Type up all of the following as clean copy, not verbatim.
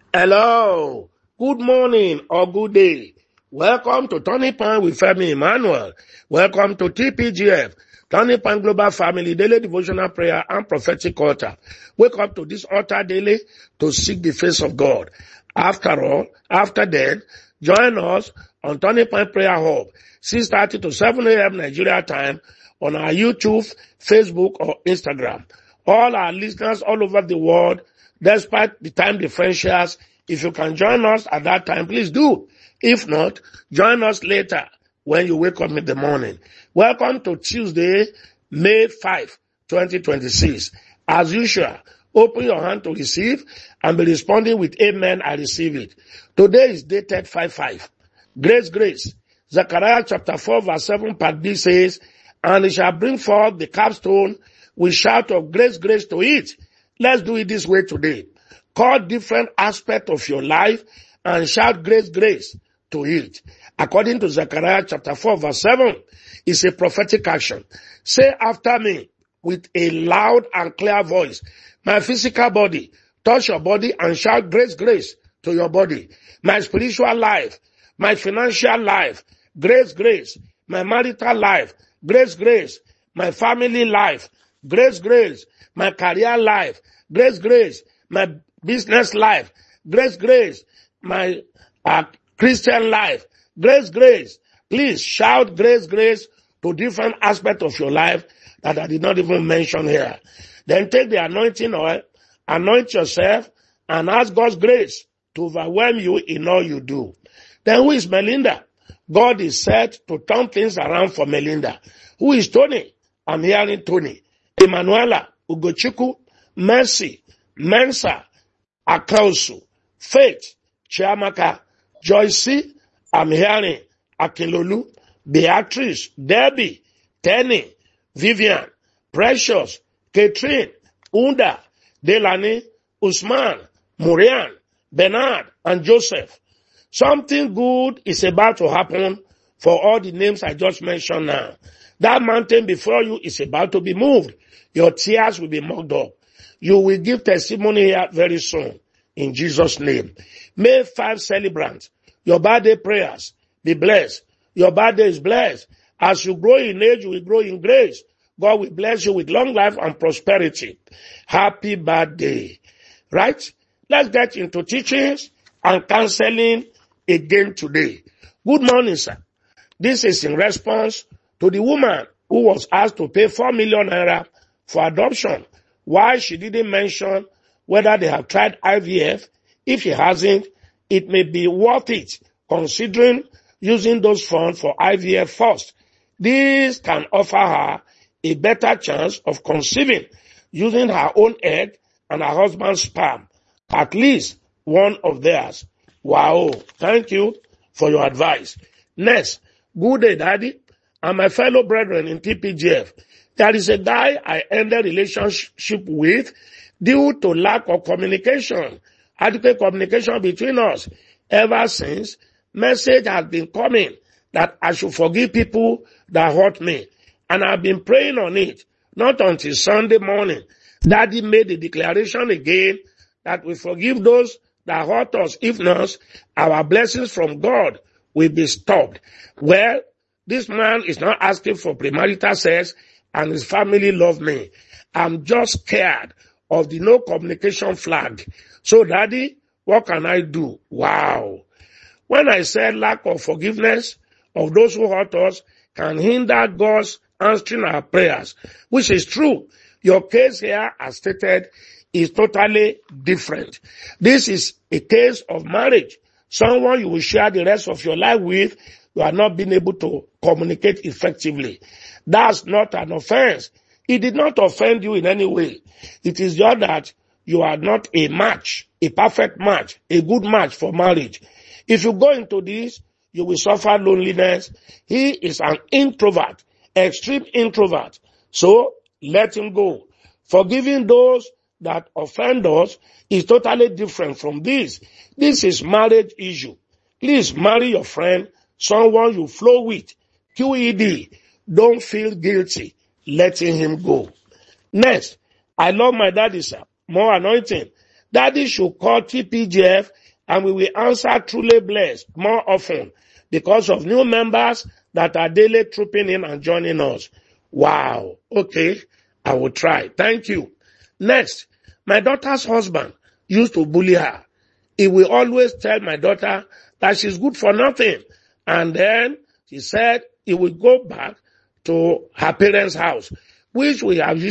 Hello, good morning or good day. Welcome to Turning Point with Femi Emmanuel. Welcome to TPGF, Turning Point Global Family Daily Devotional Prayer and Prophetic Altar. Wake up to this altar daily to seek the face of God. After that, join us on Turning Point Prayer Hub, 6:30 to 7 a.m. Nigeria time on our YouTube, Facebook, or Instagram. All our listeners all over the world, despite the time differentials, if you can join us at that time, please do. If not, join us later when you wake up in the morning. Welcome to Tuesday, May 5, 2026. As usual, open your hand to receive and be responding with Amen, I receive it. Today is dated 5-5. Grace. Zechariah chapter 4 verse 7 part B says, and he shall bring forth the capstone with shout of grace to it. Let's do it this way today. Call different aspects of your life and shout grace to it. According to Zechariah chapter 4 verse 7, it's a prophetic action. Say after me with a loud and clear voice, my physical body, touch your body and shout grace to your body. My spiritual life, my financial life, grace. My marital life, grace. My family life, grace. My career life, grace. My business life, grace. My Christian life, grace. Please shout grace to different aspects of your life that I did not even mention here. Then take the anointing oil, anoint yourself, and ask God's grace to overwhelm you in all you do. Then who is Melinda? God is set to turn things around for Melinda. Who is Tony? I'm hearing Tony. Emanuela, Ugochukwu, Mercy, Mensa, Akausu, Faith, Chiamaka, Joyce, I'm hearing Akelolu, Beatrice, Debbie, Tenny, Vivian, Precious, Catherine, Unda, Delani, Usman, Murian, Bernard, and Joseph. Something good is about to happen for all the names I just mentioned now. That mountain before you is about to be moved. Your tears will be mocked up. You will give testimony here very soon. In Jesus' name. May 5 celebrants, your birthday prayers be blessed. Your birthday is blessed. As you grow in age, you will grow in grace. God will bless you with long life and prosperity. Happy birthday. Right? Let's get into teachings and counseling again today. Good morning, sir. This is in response to the woman who was asked to pay 4 million naira for adoption. Why she didn't mention whether they have tried IVF. If she hasn't, it may be worth it considering using those funds for IVF first. This can offer her a better chance of conceiving using her own egg and her husband's sperm, at least one of theirs. Wow, thank you for your advice. Next, good day, Daddy, and my fellow brethren in TPGF. There is a guy I ended relationship with due to lack of communication, adequate communication between us. Ever since, message has been coming that I should forgive people that hurt me. And I've been praying on it, not until Sunday morning. Daddy made the declaration again that we forgive those that hurt us. If not, our blessings from God will be stopped. Well, this man is not asking for premarital sex and his family love me. I'm just scared of the no communication flag. So, Daddy, what can I do? Wow. When I said lack of forgiveness of those who hurt us can hinder God's answering our prayers, which is true. Your case here, as stated, is totally different. This is a case of marriage. Someone you will share the rest of your life with, you are not being able to communicate effectively. That's not an offense. It did not offend you in any way. It is just that you are not a match, a perfect match, a good match for marriage. If you go into this, you will suffer loneliness. He is an introvert, extreme introvert. So let him go. Forgiving those that offend us is totally different from this. This is marriage issue. Please marry your friend, someone you flow with. QED. Don't feel guilty letting him go. Next, I love my daddy, sir. More anointing. Daddy should call TPGF and we will answer truly blessed more often because of new members that are daily trooping in and joining us. Wow. Okay. I will try. Thank you. Next, my daughter's husband used to bully her. He will always tell my daughter that she's good for nothing. And then she said he will go back to her parents' house, which we have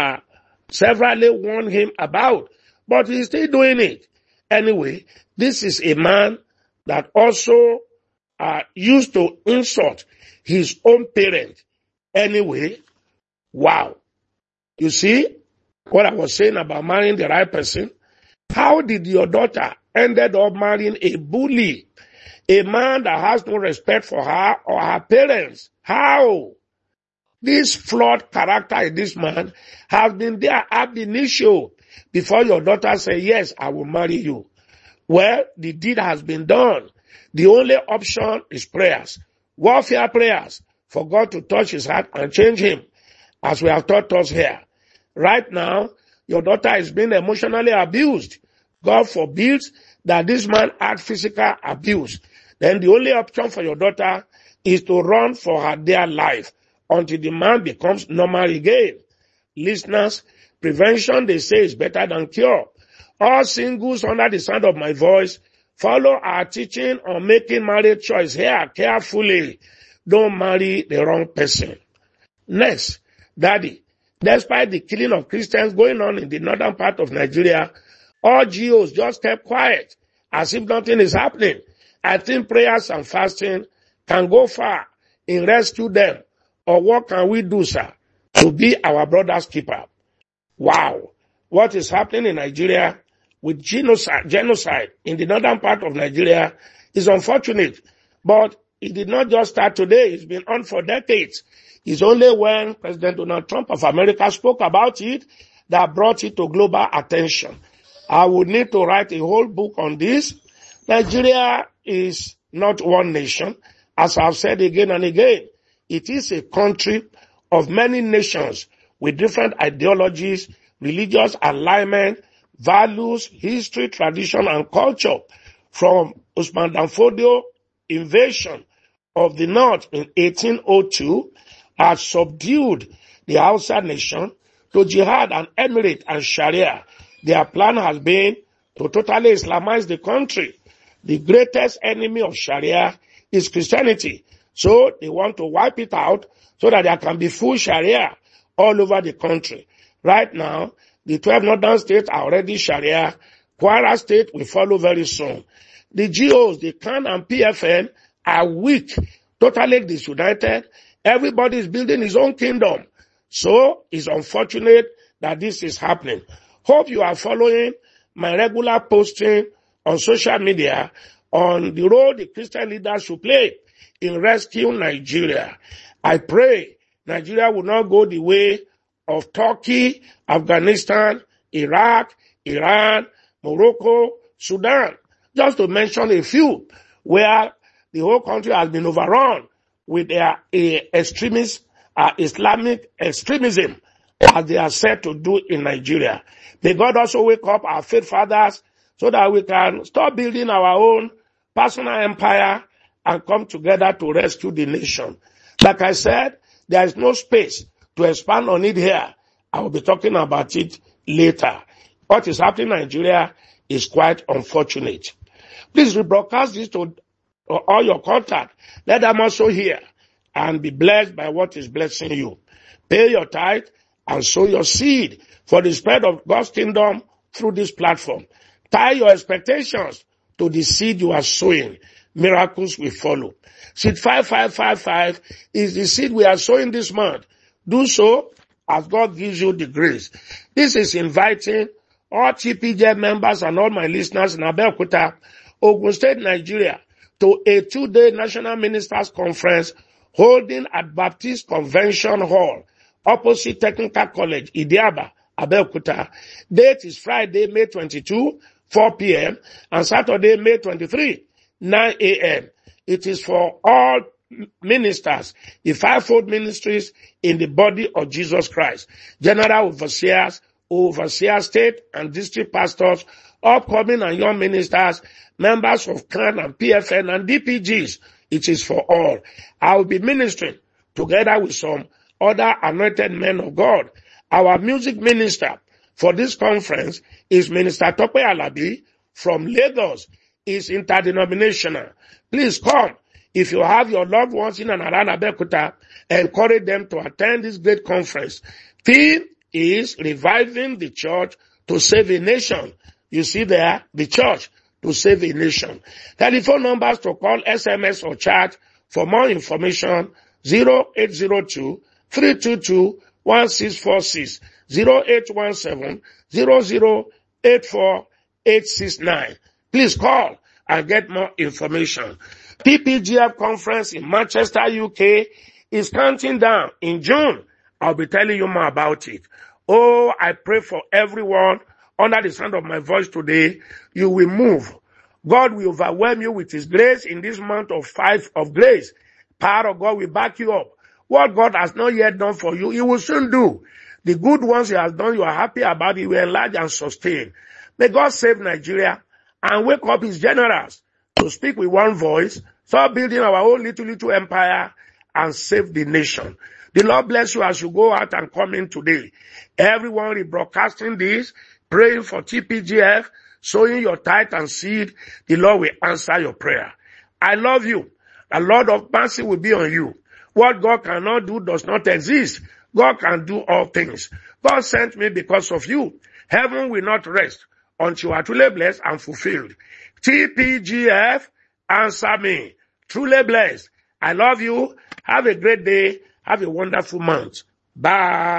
severally warned him about, but he's still doing it. Anyway, this is a man that also used to insult his own parent. Anyway, wow. You see what I was saying about marrying the right person? How did your daughter ended up marrying a bully, a man that has no respect for her or her parents? How? This flawed character in this man has been there ab initio before your daughter said, yes, I will marry you. Well, the deed has been done. The only option is prayers, warfare prayers, for God to touch his heart and change him, as we have taught us here. Right now, your daughter is being emotionally abused. God forbids that this man had physical abuse. Then the only option for your daughter is to run for her dear life until the man becomes normal again. Listeners, prevention, they say, is better than cure. All singles under the sound of my voice, follow our teaching on making marriage choice here carefully. Don't marry the wrong person. Next, Daddy, despite the killing of Christians going on in the northern part of Nigeria, all GOs just kept quiet as if nothing is happening. I think prayers and fasting can go far in rescue them. Or what can we do, sir, to be our brother's keeper? Wow. What is happening in Nigeria with genocide in the northern part of Nigeria is unfortunate. But it did not just start today. It's been on for decades. It's only when President Donald Trump of America spoke about it that brought it to global attention. I would need to write a whole book on this. Nigeria is not one nation. As I've said again and again, it is a country of many nations with different ideologies, religious alignment, values, history, tradition, and culture. From Usman Dan Fodio invasion of the North in 1802 has subdued the Hausa nation to jihad and emirate and Sharia. Their plan has been to totally Islamize the country. The greatest enemy of Sharia is Christianity. So they want to wipe it out so that there can be full Sharia all over the country. Right now, the 12 northern states are already Sharia. Kwara State will follow very soon. The GOs, the CAN and PFN are weak, totally disunited. Everybody is building his own kingdom. So it's unfortunate that this is happening. Hope you are following my regular posting on social media on the role the Christian leaders should play in rescuing Nigeria. I pray Nigeria will not go the way of Turkey, Afghanistan, Iraq, Iran, Morocco, Sudan, just to mention a few, where the whole country has been overrun with their Islamic extremism, as they are said to do in Nigeria. May God also wake up our faith fathers so that we can stop building our own personal empire and come together to rescue the nation. Like I said, there is no space to expand on it here. I will be talking about it later. What is happening in Nigeria is quite unfortunate. Please rebroadcast this to all your contact. Let them also hear and be blessed by what is blessing you. Pay your tithe and sow your seed for the spread of God's kingdom through this platform. Tie your expectations to the seed you are sowing. Miracles will follow. Seed 5555 is the seed we are sowing this month. Do so as God gives you the grace. This is inviting all TPJ members and all my listeners in Abeokuta, Ogun State, Nigeria, to a 2-day National Ministers Conference holding at Baptist Convention Hall, opposite Technical College, Idiaba, Abeokuta. Date is Friday, May 22, 4 p.m. and Saturday, May 23, 9 a.m. It is for all ministers, the fivefold ministries in the body of Jesus Christ, general overseers, state and district pastors, upcoming and young ministers, members of CAN and PFN and DPGs. It is for all. I will be ministering together with some other anointed men of God. Our music minister for this conference is Minister Tope Alabi from Lagos. Is interdenominational. Please come. If you have your loved ones in and around Abeokuta, encourage them to attend this great conference. Theme is reviving the church to save a nation. You see there, the church to save a nation. Telephone numbers to call, SMS or chat for more information: 0802-322-1646, 0817-0084-869. Please call and get more information. TPGF conference in Manchester, UK is counting down. In June, I'll be telling you more about it. Oh, I pray for everyone under the sound of my voice today. You will move. God will overwhelm you with His grace in this month of 5 of grace. Power of God will back you up. What God has not yet done for you, He will soon do. The good ones He has done, you are happy about it, He will enlarge and sustain. May God save Nigeria and wake up His generals to speak with one voice, start building our own little empire and save the nation. The Lord bless you as you go out and come in today. Everyone rebroadcasting this, praying for TPGF, sowing your tithe and seed, the Lord will answer your prayer. I love you. The Lord of mercy will be on you. What God cannot do does not exist. God can do all things. God sent me because of you. Heaven will not rest until you are truly blessed and fulfilled. TPGF, answer me. Truly blessed. I love you. Have a great day. Have a wonderful month. Bye.